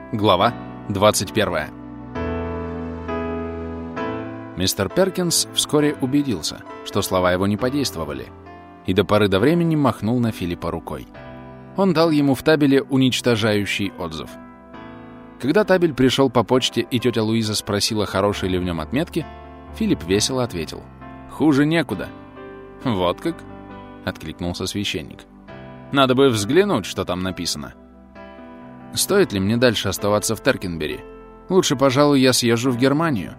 Глава 21. Мистер Перкинс вскоре убедился, что слова его не подействовали, и до поры до времени махнул на Филиппа рукой. Он дал ему в табеле уничтожающий отзыв. Когда табель пришел по почте и тетя Луиза спросила, хорошие ли в нем отметки, Филипп весело ответил: «Хуже некуда». «Вот как?» — откликнулся священник. «Надо бы взглянуть, что там написано». «Стоит ли мне дальше оставаться в Теркенбери? Лучше, пожалуй, я съезжу в Германию».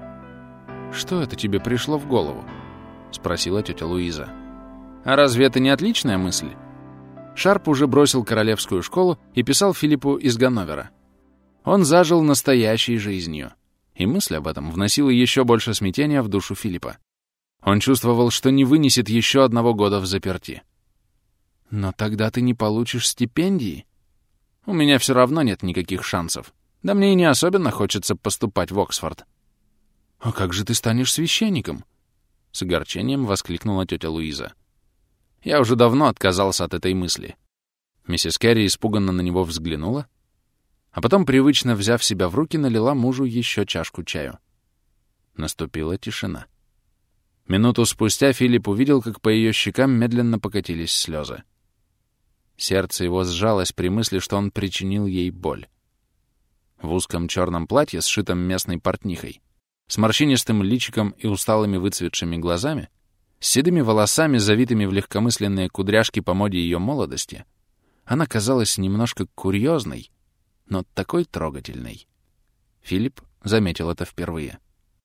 «Что это тебе пришло в голову?» — спросила тетя Луиза. «А разве это не отличная мысль?» Шарп уже бросил королевскую школу и писал Филиппу из Ганновера. Он зажил настоящей жизнью, и мысль об этом вносила еще больше смятения в душу Филиппа. Он чувствовал, что не вынесет еще одного года взаперти. «Но тогда ты не получишь стипендии?» «У меня все равно нет никаких шансов. Да мне и не особенно хочется поступать в Оксфорд». «А как же ты станешь священником?» С огорчением воскликнула тетя Луиза. «Я уже давно отказался от этой мысли». Миссис Керри испуганно на него взглянула, а потом, привычно взяв себя в руки, налила мужу еще чашку чаю. Наступила тишина. Минуту спустя Филипп увидел, как по ее щекам медленно покатились слезы. Сердце его сжалось при мысли, что он причинил ей боль. В узком черном платье, сшитом местной портнихой, с морщинистым личиком и усталыми выцветшими глазами, с седыми волосами, завитыми в легкомысленные кудряшки по моде ее молодости, она казалась немножко курьезной, но такой трогательной. Филипп заметил это впервые.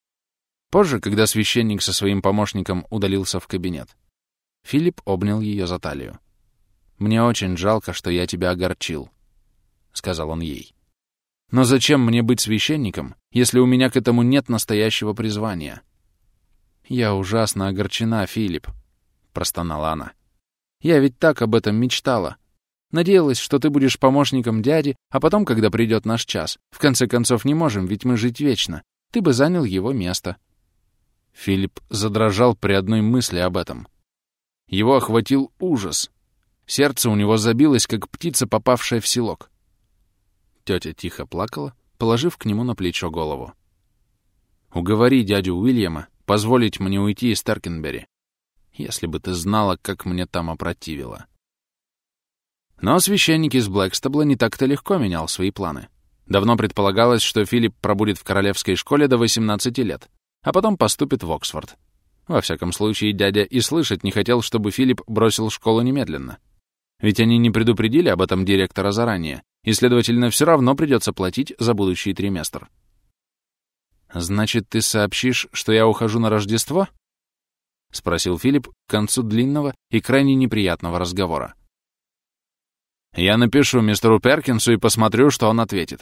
Позже, когда священник со своим помощником удалился в кабинет, Филипп обнял ее за талию. «Мне очень жалко, что я тебя огорчил», — сказал он ей. «Но зачем мне быть священником, если у меня к этому нет настоящего призвания?» «Я ужасно огорчена, Филипп», — простонала она. «Я ведь так об этом мечтала. Надеялась, что ты будешь помощником дяди, а потом, когда придет наш час, в конце концов не можем, ведь мы жить вечно, ты бы занял его место». Филипп задрожал при одной мысли об этом. Его охватил ужас. Сердце у него забилось, как птица, попавшая в селок. Тетя тихо плакала, положив к нему на плечо голову. «Уговори дядю Уильяма позволить мне уйти из Теркенбери. Если бы ты знала, как мне там опротивило». Но священник из Блэкстабла не так-то легко менял свои планы. Давно предполагалось, что Филипп пробудет в королевской школе до 18 лет, а потом поступит в Оксфорд. Во всяком случае, дядя и слышать не хотел, чтобы Филипп бросил школу немедленно. Ведь они не предупредили об этом директора заранее, и, следовательно, все равно придется платить за будущий триместр. «Значит, ты сообщишь, что я ухожу на Рождество?» — спросил Филипп к концу длинного и крайне неприятного разговора. «Я напишу мистеру Перкинсу и посмотрю, что он ответит».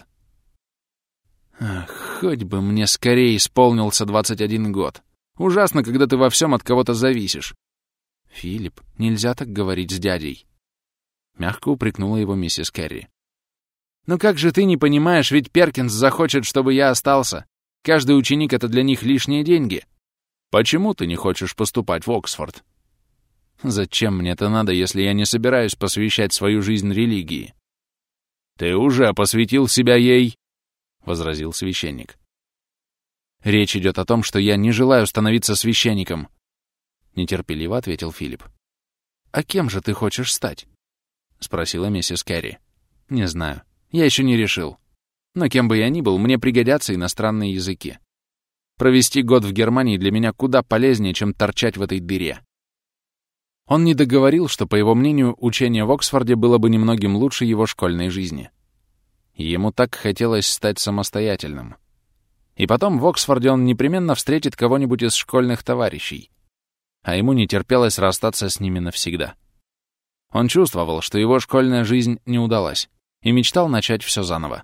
«Ах, хоть бы мне скорее исполнился 21 год. Ужасно, когда ты во всем от кого-то зависишь». «Филипп, нельзя так говорить с дядей», — мягко упрекнула его миссис Керри. «Ну как же ты не понимаешь, ведь Перкинс захочет, чтобы я остался. Каждый ученик — это для них лишние деньги. Почему ты не хочешь поступать в Оксфорд?» «Зачем мне это надо, если я не собираюсь посвящать свою жизнь религии?» «Ты уже посвятил себя ей», — возразил священник. «Речь идет о том, что я не желаю становиться священником», — нетерпеливо ответил Филипп. «А кем же ты хочешь стать?» — спросила миссис Керри. «Не знаю. Я еще не решил. Но кем бы я ни был, мне пригодятся иностранные языки. Провести год в Германии для меня куда полезнее, чем торчать в этой дыре». Он не договорил, что, по его мнению, учение в Оксфорде было бы немногим лучше его школьной жизни. Ему так хотелось стать самостоятельным. И потом в Оксфорде он непременно встретит кого-нибудь из школьных товарищей, а ему не терпелось расстаться с ними навсегда. Он чувствовал, что его школьная жизнь не удалась, и мечтал начать все заново.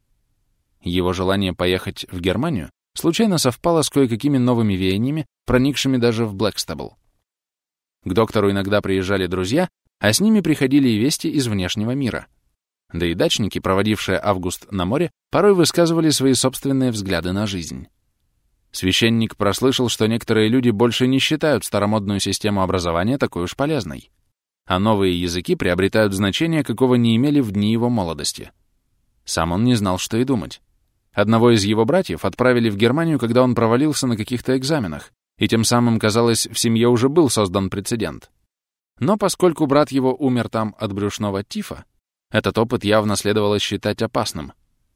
Его желание поехать в Германию случайно совпало с кое-какими новыми веяниями, проникшими даже в Блэкстабл. К доктору иногда приезжали друзья, а с ними приходили и вести из внешнего мира. Да и дачники, проводившие август на море, порой высказывали свои собственные взгляды на жизнь. Священник прослышал, что некоторые люди больше не считают старомодную систему образования такой уж полезной, а новые языки приобретают значение, какого не имели в дни его молодости. Сам он не знал, что и думать. Одного из его братьев отправили в Германию, когда он провалился на каких-то экзаменах, и тем самым, казалось, в семье уже был создан прецедент. Но поскольку брат его умер там от брюшного тифа, этот опыт явно следовало считать опасным.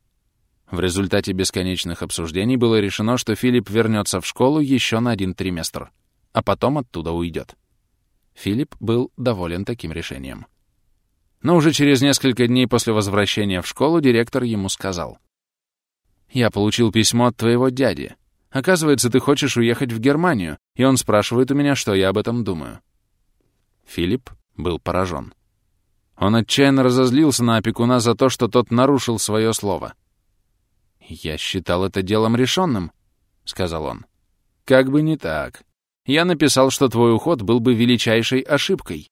В результате бесконечных обсуждений было решено, что Филипп вернется в школу еще на 1 триместр, а потом оттуда уйдет. Филипп был доволен таким решением. Но уже через несколько дней после возвращения в школу директор ему сказал: «Я получил письмо от твоего дяди. Оказывается, ты хочешь уехать в Германию, и он спрашивает у меня, что я об этом думаю». Филипп был поражен. Он отчаянно разозлился на опекуна за то, что тот нарушил свое слово. «Я считал это делом решенным», — сказал он. «Как бы не так. Я написал, что твой уход был бы величайшей ошибкой».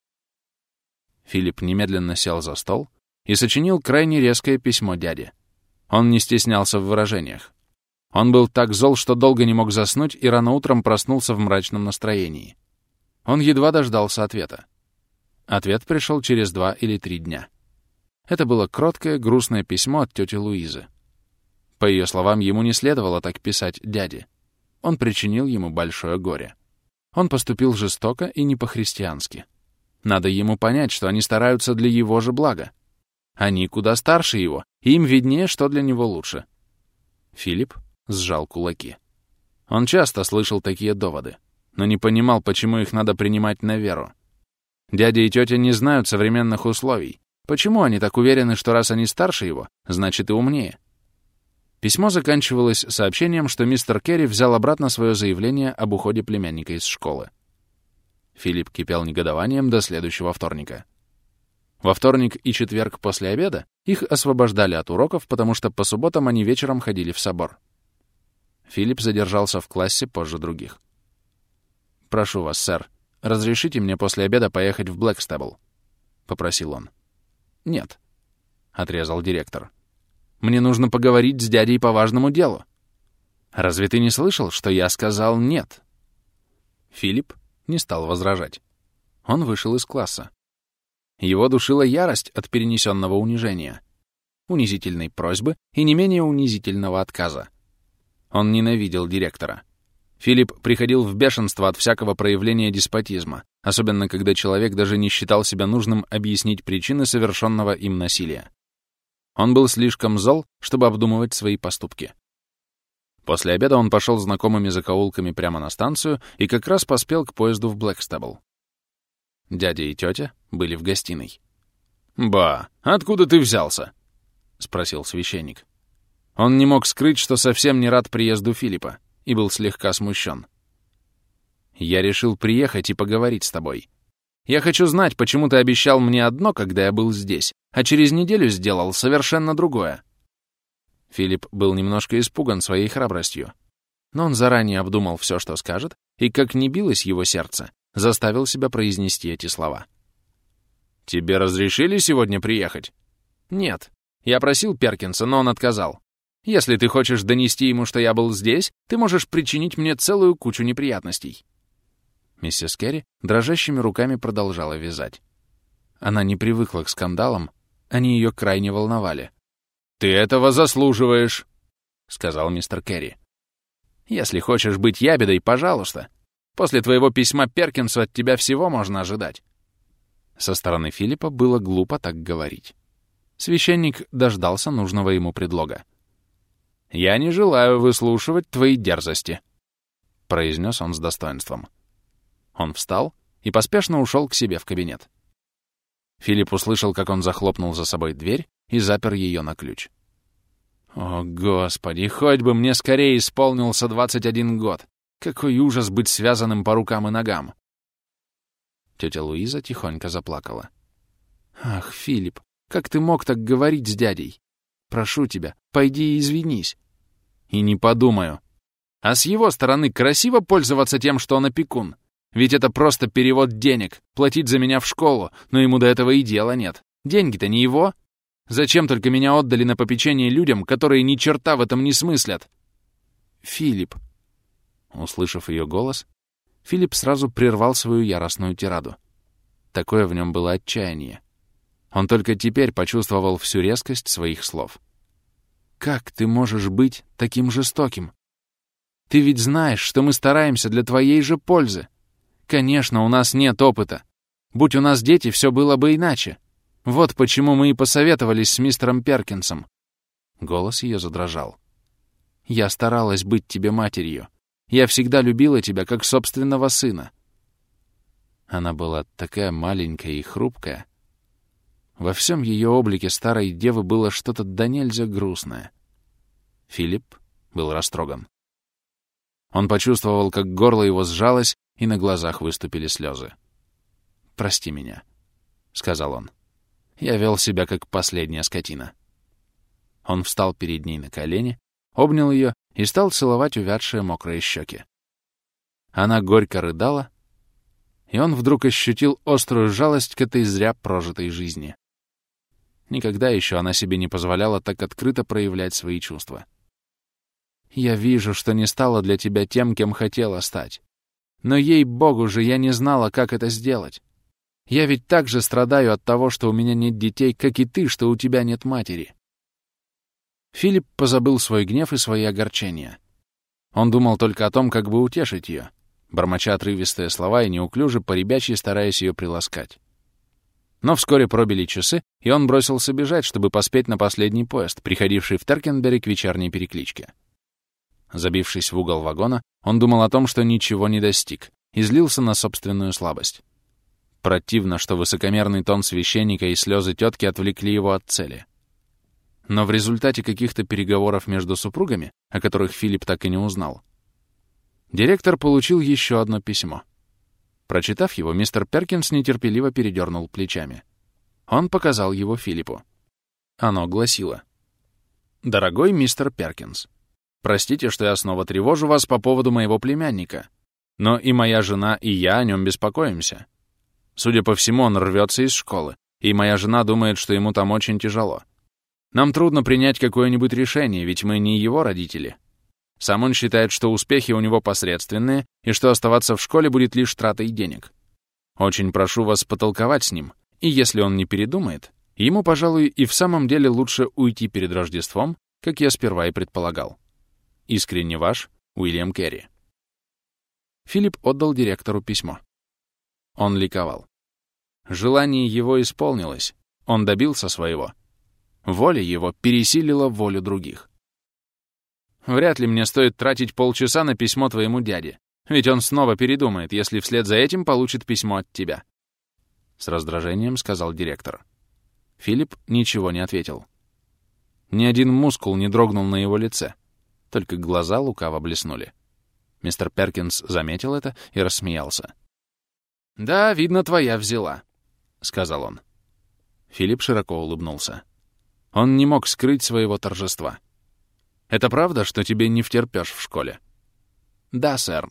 Филипп немедленно сел за стол и сочинил крайне резкое письмо дяде. Он не стеснялся в выражениях. Он был так зол, что долго не мог заснуть и рано утром проснулся в мрачном настроении. Он едва дождался ответа. Ответ пришел через 2 или 3 дня. Это было кроткое, грустное письмо от тети Луизы. По ее словам, ему не следовало так писать дяде. Он причинил ему большое горе. Он поступил жестоко и не по-христиански. Надо ему понять, что они стараются для его же блага. Они куда старше его, и им виднее, что для него лучше. Филипп сжал кулаки. Он часто слышал такие доводы, но не понимал, почему их надо принимать на веру. Дядя и тетя не знают современных условий. Почему они так уверены, что раз они старше его, значит и умнее? Письмо заканчивалось сообщением, что мистер Керри взял обратно свое заявление об уходе племянника из школы. Филипп кипел негодованием до следующего вторника. Во вторник и четверг после обеда их освобождали от уроков, потому что по субботам они вечером ходили в собор. Филипп задержался в классе позже других. «Прошу вас, сэр, разрешите мне после обеда поехать в Блэкстебл?» — попросил он. «Нет», — отрезал директор. «Мне нужно поговорить с дядей по важному делу. Разве ты не слышал, что я сказал «нет»?» Филипп не стал возражать. Он вышел из класса. Его душила ярость от перенесенного унижения, унизительной просьбы и не менее унизительного отказа. Он ненавидел директора. Филипп приходил в бешенство от всякого проявления деспотизма, особенно когда человек даже не считал себя нужным объяснить причины совершенного им насилия. Он был слишком зол, чтобы обдумывать свои поступки. После обеда он пошел знакомыми закоулками прямо на станцию и как раз поспел к поезду в Блэкстебл. Дядя и тетя были в гостиной. «Ба, откуда ты взялся?» — спросил священник. Он не мог скрыть, что совсем не рад приезду Филиппа, и был слегка смущен. «Я решил приехать и поговорить с тобой. Я хочу знать, почему ты обещал мне одно, когда я был здесь, а через неделю сделал совершенно другое». Филипп был немножко испуган своей храбростью, но он заранее обдумал все, что скажет, и, как ни билось его сердце, заставил себя произнести эти слова. «Тебе разрешили сегодня приехать?» «Нет. Я просил Перкинса, но он отказал. Если ты хочешь донести ему, что я был здесь, ты можешь причинить мне целую кучу неприятностей». Миссис Керри дрожащими руками продолжала вязать. Она не привыкла к скандалам, они ее крайне волновали. «Ты этого заслуживаешь», — сказал мистер Керри. «Если хочешь быть ябедой, пожалуйста. После твоего письма Перкинсу от тебя всего можно ожидать». Со стороны Филиппа было глупо так говорить. Священник дождался нужного ему предлога. «Я не желаю выслушивать твои дерзости», — произнес он с достоинством. Он встал и поспешно ушел к себе в кабинет. Филипп услышал, как он захлопнул за собой дверь и запер ее на ключ. «О, Господи, хоть бы мне скорее исполнился 21 год! Какой ужас быть связанным по рукам и ногам!» Тетя Луиза тихонько заплакала. «Ах, Филипп, как ты мог так говорить с дядей? Прошу тебя, пойди и извинись». «И не подумаю. А с его стороны красиво пользоваться тем, что он опекун. Ведь это просто перевод денег, платить за меня в школу, но ему до этого и дела нет. Деньги-то не его. Зачем только меня отдали на попечение людям, которые ни черта в этом не смыслят?» «Филипп». Услышав ее голос, Филипп сразу прервал свою яростную тираду. Такое в нем было отчаяние. Он только теперь почувствовал всю резкость своих слов. Как ты можешь быть таким жестоким? Ты ведь знаешь, что мы стараемся для твоей же пользы. Конечно, у нас нет опыта. Будь у нас дети, все было бы иначе. Вот почему мы и посоветовались с мистером Перкинсом». Голос ее задрожал. «Я старалась быть тебе матерью. Я всегда любила тебя, как собственного сына». Она была такая маленькая и хрупкая. Во всем ее облике старой девы было что-то до нельзя грустное. Филипп был растроган. Он почувствовал, как горло его сжалось, и на глазах выступили слезы. «Прости меня», — сказал он. «Я вел себя, как последняя скотина». Он встал перед ней на колени, обнял ее и стал целовать увядшие мокрые щеки. Она горько рыдала, и он вдруг ощутил острую жалость к этой зря прожитой жизни. Никогда еще она себе не позволяла так открыто проявлять свои чувства. «Я вижу, что не стала для тебя тем, кем хотела стать. Но, ей-богу же, я не знала, как это сделать. Я ведь так же страдаю от того, что у меня нет детей, как и ты, что у тебя нет матери». Филипп позабыл свой гнев и свои огорчения. Он думал только о том, как бы утешить ее, бормоча отрывистые слова и неуклюже по-ребячьи стараясь ее приласкать. Но вскоре пробили часы, и он бросился бежать, чтобы поспеть на последний поезд, приходивший в Теркенбери к вечерней перекличке. Забившись в угол вагона, он думал о том, что ничего не достиг, и злился на собственную слабость. Противно, что высокомерный тон священника и слезы тетки отвлекли его от цели. Но в результате каких-то переговоров между супругами, о которых Филипп так и не узнал, директор получил еще одно письмо. Прочитав его, мистер Перкинс нетерпеливо передернул плечами. Он показал его Филиппу. Оно гласило: «Дорогой мистер Перкинс, простите, что я снова тревожу вас по поводу моего племянника, но и моя жена, и я о нем беспокоимся. Судя по всему, он рвется из школы, и моя жена думает, что ему там очень тяжело. Нам трудно принять какое-нибудь решение, ведь мы не его родители. Сам он считает, что успехи у него посредственные, и что оставаться в школе будет лишь тратой денег. Очень прошу вас потолковать с ним, и если он не передумает, ему, пожалуй, и в самом деле лучше уйти перед Рождеством, как я сперва и предполагал. Искренне ваш, Уильям Керри». Филипп отдал директору письмо. Он ликовал. Желание его исполнилось, он добился своего. Воля его пересилила волю других. «Вряд ли мне стоит тратить полчаса на письмо твоему дяде, ведь он снова передумает, если вслед за этим получит письмо от тебя», — с раздражением сказал директор. Филипп ничего не ответил. Ни один мускул не дрогнул на его лице, только глаза лукаво блеснули. Мистер Перкинс заметил это и рассмеялся. «Да, видно, твоя взяла», — сказал он. Филипп широко улыбнулся. Он не мог скрыть своего торжества. «Это правда, что тебе не втерпёшь в школе?» «Да, сэр».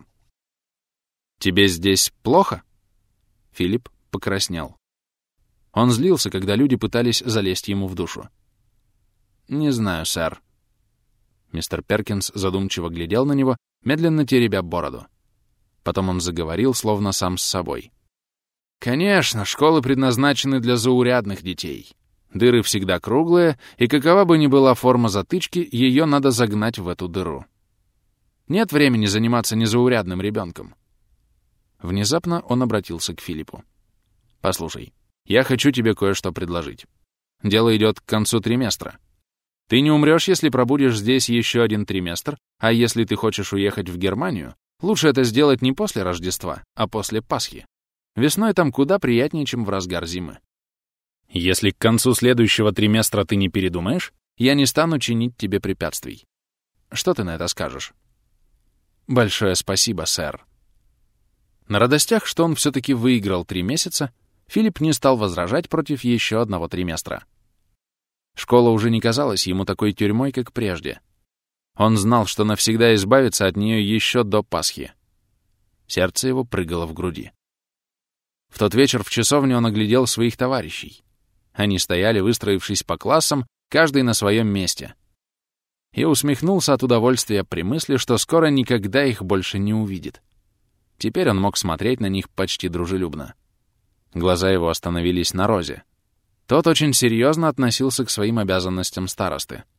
«Тебе здесь плохо?» Филипп покраснел. Он злился, когда люди пытались залезть ему в душу. «Не знаю, сэр». Мистер Перкинс задумчиво глядел на него, медленно теребя бороду. Потом он заговорил, словно сам с собой. «Конечно, школы предназначены для заурядных детей. Дыры всегда круглые, и какова бы ни была форма затычки, ее надо загнать в эту дыру. Нет времени заниматься незаурядным ребенком». Внезапно он обратился к Филиппу. «Послушай, я хочу тебе кое-что предложить. Дело идет к концу триместра. Ты не умрешь, если пробудешь здесь еще один триместр, а если ты хочешь уехать в Германию, лучше это сделать не после Рождества, а после Пасхи. Весной там куда приятнее, чем в разгар зимы. Если к концу следующего триместра ты не передумаешь, я не стану чинить тебе препятствий. Что ты на это скажешь?» «Большое спасибо, сэр». На радостях, что он все-таки выиграл 3 месяца, Филипп не стал возражать против еще одного триместра. Школа уже не казалась ему такой тюрьмой, как прежде. Он знал, что навсегда избавится от нее еще до Пасхи. Сердце его прыгало в груди. В тот вечер в часовне он оглядел своих товарищей. Они стояли, выстроившись по классам, каждый на своем месте. И усмехнулся от удовольствия при мысли, что скоро никогда их больше не увидит. Теперь он мог смотреть на них почти дружелюбно. Глаза его остановились на Розе. Тот очень серьезно относился к своим обязанностям старосты.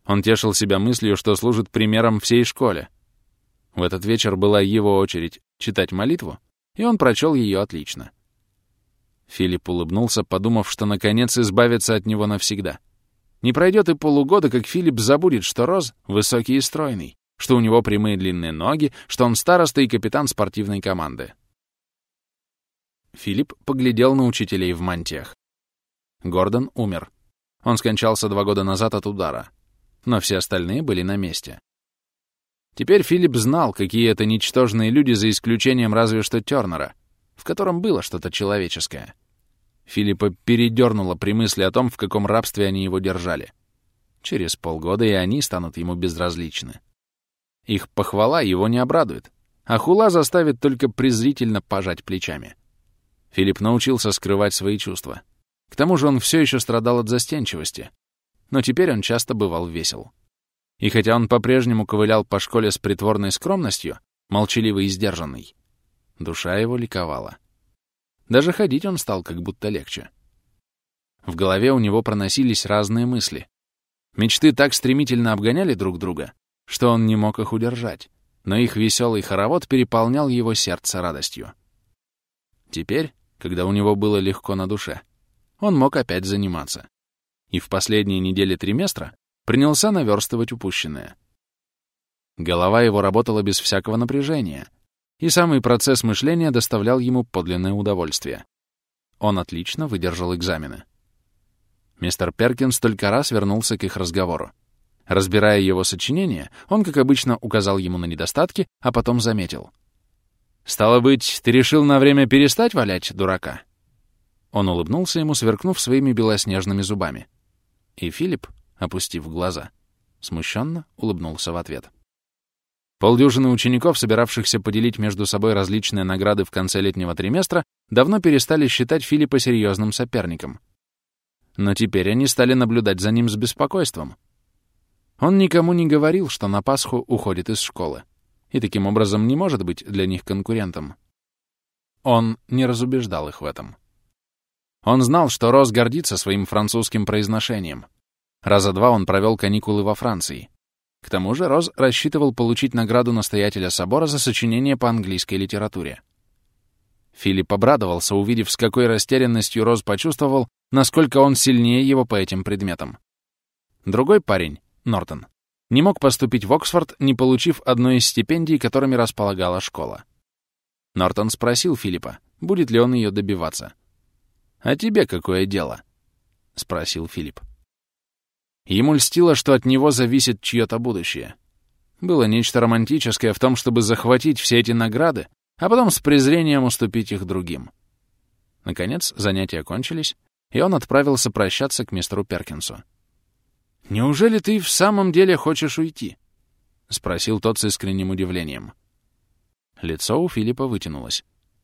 Он тешил себя мыслью, что служит примером всей школе. В этот вечер была его очередь читать молитву, и он прочел ее отлично. Филипп улыбнулся, подумав, что наконец избавится от него навсегда. Не пройдет и полугода, как Филипп забудет, что Роз высокий и стройный, что у него прямые длинные ноги, что он староста и капитан спортивной команды. Филипп поглядел на учителей в мантиях. Гордон умер. Он скончался 2 года назад от удара. Но все остальные были на месте. Теперь Филипп знал, какие это ничтожные люди, за исключением разве что Тёрнера, в котором было что-то человеческое. Филиппа передёрнуло при мысли о том, в каком рабстве они его держали. Через полгода и они станут ему безразличны. Их похвала его не обрадует, а хула заставит только презрительно пожать плечами. Филипп научился скрывать свои чувства. К тому же он все еще страдал от застенчивости, но теперь он часто бывал весел. И хотя он по-прежнему ковылял по школе с притворной скромностью, молчаливый и сдержанный, душа его ликовала. Даже ходить он стал как будто легче. В голове у него проносились разные мысли. Мечты так стремительно обгоняли друг друга, что он не мог их удержать, но их веселый хоровод переполнял его сердце радостью. Теперь, когда у него было легко на душе, он мог опять заниматься. И в последние недели триместра принялся наверстывать упущенное. Голова его работала без всякого напряжения, и самый процесс мышления доставлял ему подлинное удовольствие. Он отлично выдержал экзамены. Мистер Перкинс только раз вернулся к их разговору. Разбирая его сочинение, он, как обычно, указал ему на недостатки, а потом заметил. «Стало быть, ты решил на время перестать валять дурака?» Он улыбнулся ему, сверкнув своими белоснежными зубами. И Филипп, опустив глаза, смущенно улыбнулся в ответ. Полдюжины учеников, собиравшихся поделить между собой различные награды в конце летнего триместра, давно перестали считать Филиппа серьезным соперником. Но теперь они стали наблюдать за ним с беспокойством. Он никому не говорил, что на Пасху уходит из школы, и таким образом не может быть для них конкурентом. Он не разубеждал их в этом. Он знал, что Роз гордится своим французским произношением. Раза 2 он провел каникулы во Франции. К тому же Роз рассчитывал получить награду настоятеля собора за сочинение по английской литературе. Филипп обрадовался, увидев, с какой растерянностью Роз почувствовал, насколько он сильнее его по этим предметам. Другой парень, Нортон, не мог поступить в Оксфорд, не получив одной из стипендий, которыми располагала школа. Нортон спросил Филиппа, будет ли он ее добиваться. «А тебе какое дело?» — спросил Филипп. Ему льстило, что от него зависит чье-то будущее. Было нечто романтическое в том, чтобы захватить все эти награды, а потом с презрением уступить их другим. Наконец, занятия кончились, и он отправился прощаться к мистеру Перкинсу. «Неужели ты в самом деле хочешь уйти?» — спросил тот с искренним удивлением. Лицо у Филиппа вытянулось.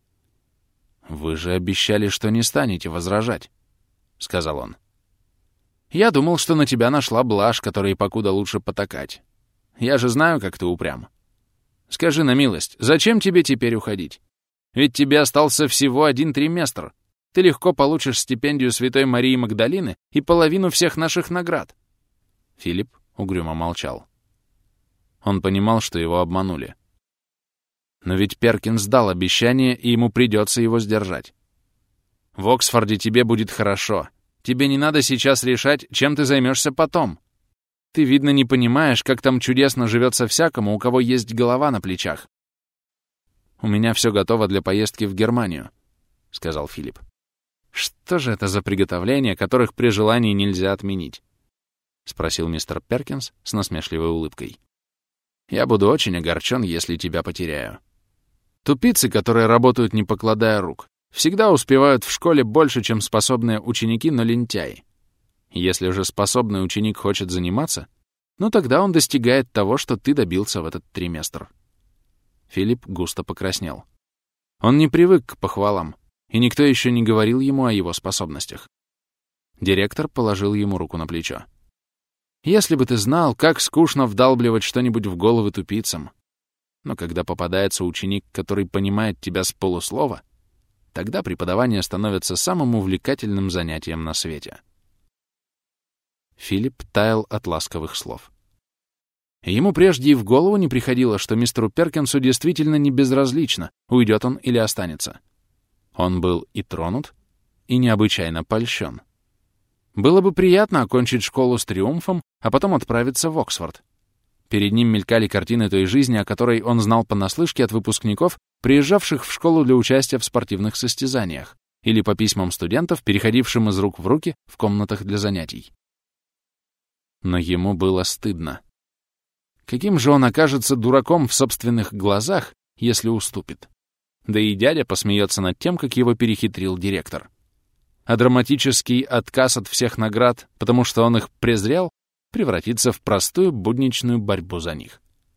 «Вы же обещали, что не станете возражать», — сказал он. «Я думал, что на тебя нашла блажь, которой покуда лучше потакать. Я же знаю, как ты упрям. Скажи на милость, зачем тебе теперь уходить? Ведь тебе остался всего 1 триместр. Ты легко получишь стипендию Святой Марии Магдалины и половину всех наших наград». Филипп угрюмо молчал. Он понимал, что его обманули. Но ведь Перкинс дал обещание, и ему придется его сдержать. «В Оксфорде тебе будет хорошо. Тебе не надо сейчас решать, чем ты займешься потом. Ты, видно, не понимаешь, как там чудесно живется всякому, у кого есть голова на плечах». «У меня все готово для поездки в Германию», — сказал Филипп. «Что же это за приготовления, которых при желании нельзя отменить?» — спросил мистер Перкинс с насмешливой улыбкой. «Я буду очень огорчен, если тебя потеряю. Тупицы, которые работают, не покладая рук, всегда успевают в школе больше, чем способные ученики, но лентяи. Если же способный ученик хочет заниматься, ну тогда он достигает того, что ты добился в этот триместр». Филипп густо покраснел. Он не привык к похвалам, и никто еще не говорил ему о его способностях. Директор положил ему руку на плечо. «Если бы ты знал, как скучно вдалбливать что-нибудь в головы тупицам. Но когда попадается ученик, который понимает тебя с полуслова, тогда преподавание становится самым увлекательным занятием на свете». Филипп таял от ласковых слов. Ему прежде и в голову не приходило, что мистеру Перкинсу действительно не безразлично, уйдет он или останется. Он был и тронут, и необычайно польщен. Было бы приятно окончить школу с триумфом, а потом отправиться в Оксфорд. Перед ним мелькали картины той жизни, о которой он знал понаслышке от выпускников, приезжавших в школу для участия в спортивных состязаниях, или по письмам студентов, переходившим из рук в руки в комнатах для занятий. Но ему было стыдно. Каким же он окажется дураком в собственных глазах, если уступит? Да и дядя посмеется над тем, как его перехитрил директор. А драматический отказ от всех наград, потому что он их презрел, превратится в простую будничную борьбу за них.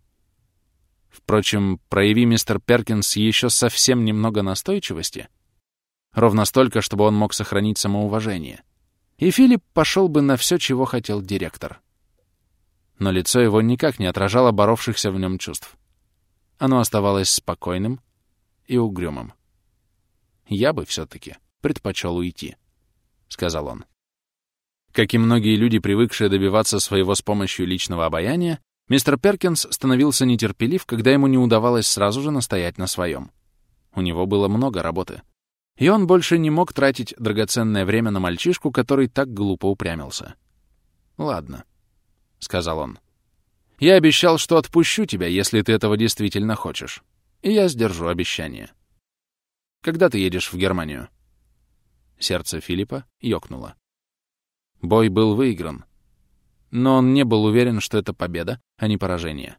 Впрочем, прояви мистер Перкинс еще совсем немного настойчивости, ровно столько, чтобы он мог сохранить самоуважение, и Филипп пошел бы на все, чего хотел директор. Но лицо его никак не отражало боровшихся в нем чувств. Оно оставалось спокойным и угрюмым. «Я бы все-таки предпочел уйти», — сказал он. Как и многие люди, привыкшие добиваться своего с помощью личного обаяния, мистер Перкинс становился нетерпелив, когда ему не удавалось сразу же настоять на своем. У него было много работы, и он больше не мог тратить драгоценное время на мальчишку, который так глупо упрямился. «Ладно», — сказал он. «Я обещал, что отпущу тебя, если ты этого действительно хочешь. И я сдержу обещание. Когда ты едешь в Германию?» Сердце Филиппа ёкнуло. Бой был выигран, но он не был уверен, что это победа, а не поражение.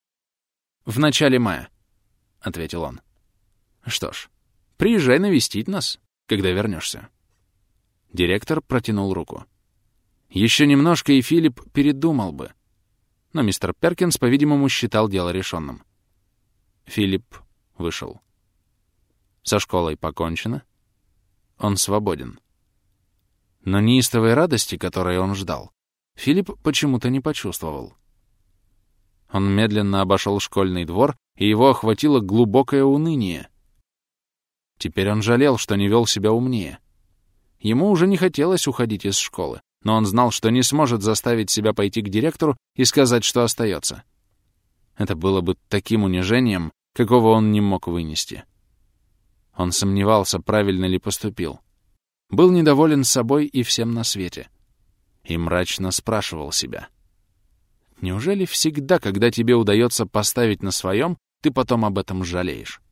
«В начале мая», — ответил он. «Что ж, приезжай навестить нас, когда вернешься». Директор протянул руку. Еще немножко, и Филипп передумал бы. Но мистер Перкинс, по-видимому, считал дело решенным. Филипп вышел. Со школой покончено. Он свободен. Но неистовой радости, которой он ждал, Филипп почему-то не почувствовал. Он медленно обошел школьный двор, и его охватило глубокое уныние. Теперь он жалел, что не вел себя умнее. Ему уже не хотелось уходить из школы, но он знал, что не сможет заставить себя пойти к директору и сказать, что остается. Это было бы таким унижением, какого он не мог вынести. Он сомневался, правильно ли поступил. Был недоволен собой и всем на свете. И мрачно спрашивал себя. Неужели всегда, когда тебе удается поставить на своем, ты потом об этом жалеешь?